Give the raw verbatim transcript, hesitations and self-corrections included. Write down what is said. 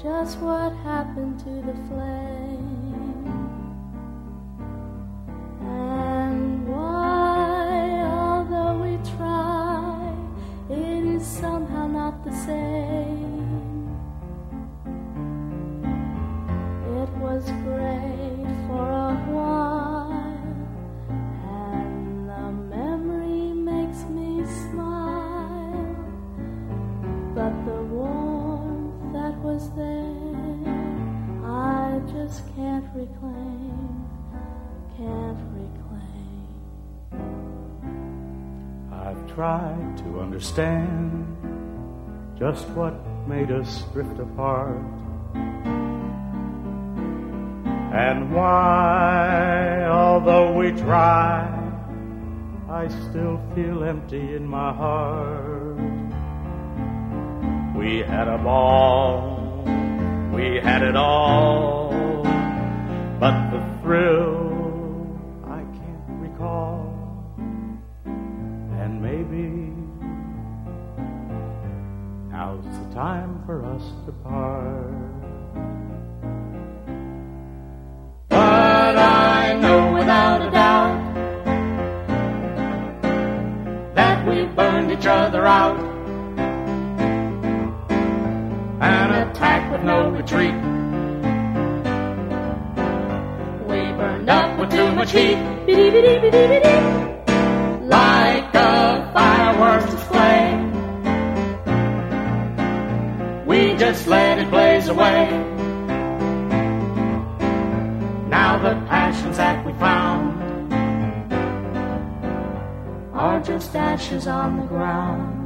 just what happened to the flame, and why, although we try, it is somehow not the same. It was great for a while, and the memory makes me smile, but the warmth that was there, I just can't reclaim, can't reclaim. I've tried to understand just what made us drift apart, and why, although we try, I still feel empty in my heart. We had a ball, we had it all, but the thrill I can't recall. And maybe now's the time for us to part. But I know without a doubt that we've burned each other out. An attack with no retreat. We burned up with too much heat, like a fireworks flame. We just let it blaze away. Now the passions that we found are just ashes on the ground.